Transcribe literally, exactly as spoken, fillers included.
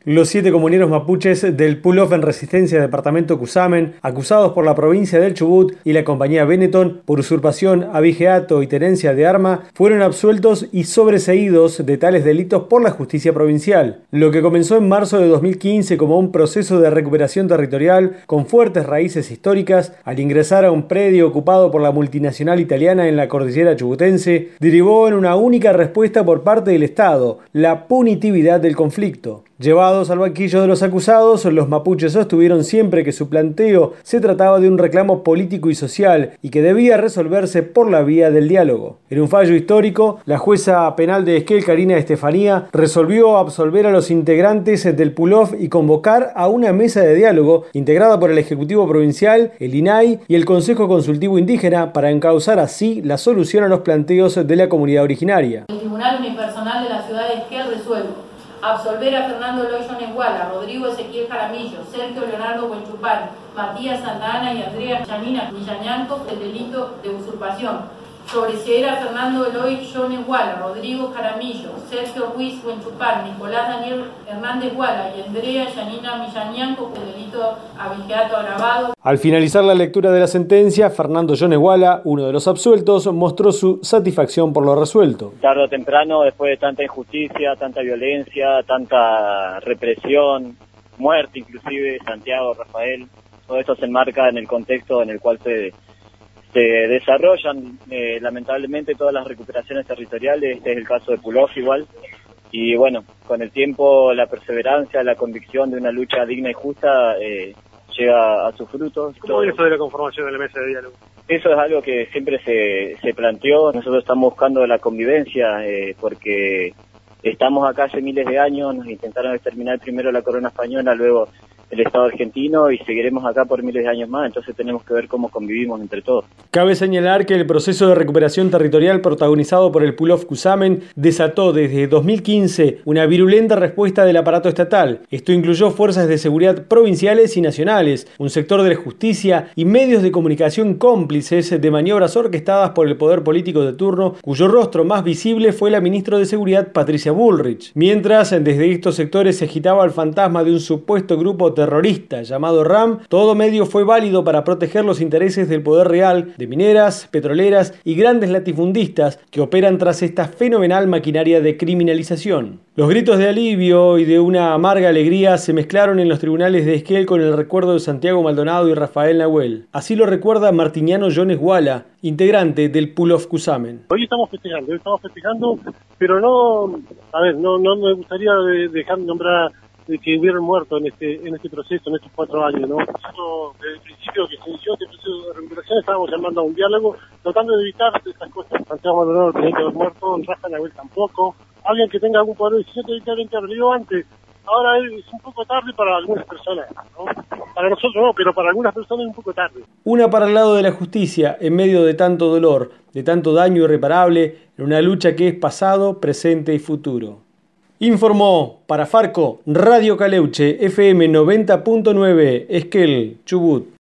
Los siete comuneros mapuches del Pull-Off en Resistencia Departamento Cusamen, acusados por la provincia del Chubut y la compañía Benetton por usurpación, abigeato y tenencia de arma, fueron absueltos y sobreseídos de tales delitos por la justicia provincial. Lo que comenzó en marzo de dos mil quince como un proceso de recuperación territorial con fuertes raíces históricas, al ingresar a un predio ocupado por la multinacional italiana en la cordillera chubutense, derivó en una única respuesta por parte del Estado: la punitividad del conflicto. Llevados al banquillo de los acusados, los mapuches sostuvieron siempre que su planteo se trataba de un reclamo político y social y que debía resolverse por la vía del diálogo. En un fallo histórico, la jueza penal de Esquel, Karina Estefanía, resolvió absolver a los integrantes del Pull-Off y convocar a una mesa de diálogo integrada por el Ejecutivo Provincial, el I N A I y el Consejo Consultivo Indígena para encauzar así la solución a los planteos de la comunidad originaria. El Tribunal Unipersonal de la ciudad de Esquel resuelve absolver a Fernando Eloy Yonesguala, Rodrigo Ezequiel Jaramillo, Sergio Leonardo Huenchupán, Matías Santa Ana y Andrea Yanina Millañanco del delito de usurpación. Sobreseer a Fernando Eloy Yonesguala, Rodrigo Jaramillo, Sergio Ruiz Huenchupán, Nicolás Daniel Hernández Guala y Andrea Yanina Millañanco del delito abigeato agravado. Al finalizar la lectura de la sentencia, Fernando Yonesguala, uno de los absueltos, mostró su satisfacción por lo resuelto. Tarde o temprano, después de tanta injusticia, tanta violencia, tanta represión, muerte inclusive, Santiago, Rafael, todo esto se enmarca en el contexto en el cual se, se desarrollan eh, lamentablemente todas las recuperaciones territoriales. Este es el caso de Pull-Off igual. Y bueno, con el tiempo, la perseverancia, la convicción de una lucha digna y justa eh, llega a sus frutos. ¿Cómo es eso de la conformación de la mesa de diálogo? Eso es algo que siempre se, se planteó. Nosotros estamos buscando la convivencia eh, porque estamos acá hace miles de años. Nos intentaron exterminar primero la corona española, luego el Estado argentino, y seguiremos acá por miles de años más. Entonces tenemos que ver cómo convivimos entre todos. Cabe señalar que el proceso de recuperación territorial protagonizado por el Pull-Off Cusamen desató desde dos mil quince una virulenta respuesta del aparato estatal. Esto incluyó fuerzas de seguridad provinciales y nacionales, un sector de la justicia y medios de comunicación cómplices de maniobras orquestadas por el poder político de turno, cuyo rostro más visible fue la ministra de Seguridad Patricia Bullrich. Mientras, desde estos sectores se agitaba el fantasma de un supuesto grupo terrorista llamado RAM, todo medio fue válido para proteger los intereses del poder real de mineras, petroleras y grandes latifundistas que operan tras esta fenomenal maquinaria de criminalización. Los gritos de alivio y de una amarga alegría se mezclaron en los tribunales de Esquel con el recuerdo de Santiago Maldonado y Rafael Nahuel. Así lo recuerda Martiniano Yonesguala, integrante del Pull-Off Cusamen. Hoy estamos festejando, hoy estamos festejando, pero no, a ver, no, no me gustaría dejar de nombrar de que hubieran muerto en este en este proceso, en estos cuatro años, ¿no? Nosotros, desde el principio que se inició este proceso de recuperación, estábamos llamando a un diálogo, tratando de evitar estas cosas. Santiago Maldonado tenía que haber muerto, Rafa Nahuel tampoco. Alguien que tenga algún poder de decisión tenía que haber intervenido antes. Ahora es un poco tarde para algunas personas, ¿no? Para nosotros no, pero para algunas personas es un poco tarde. Una para el lado de la justicia, en medio de tanto dolor, de tanto daño irreparable, en una lucha que es pasado, presente y futuro. Informó para Farco, Radio Caleuche, F M noventa punto nueve, Esquel, Chubut.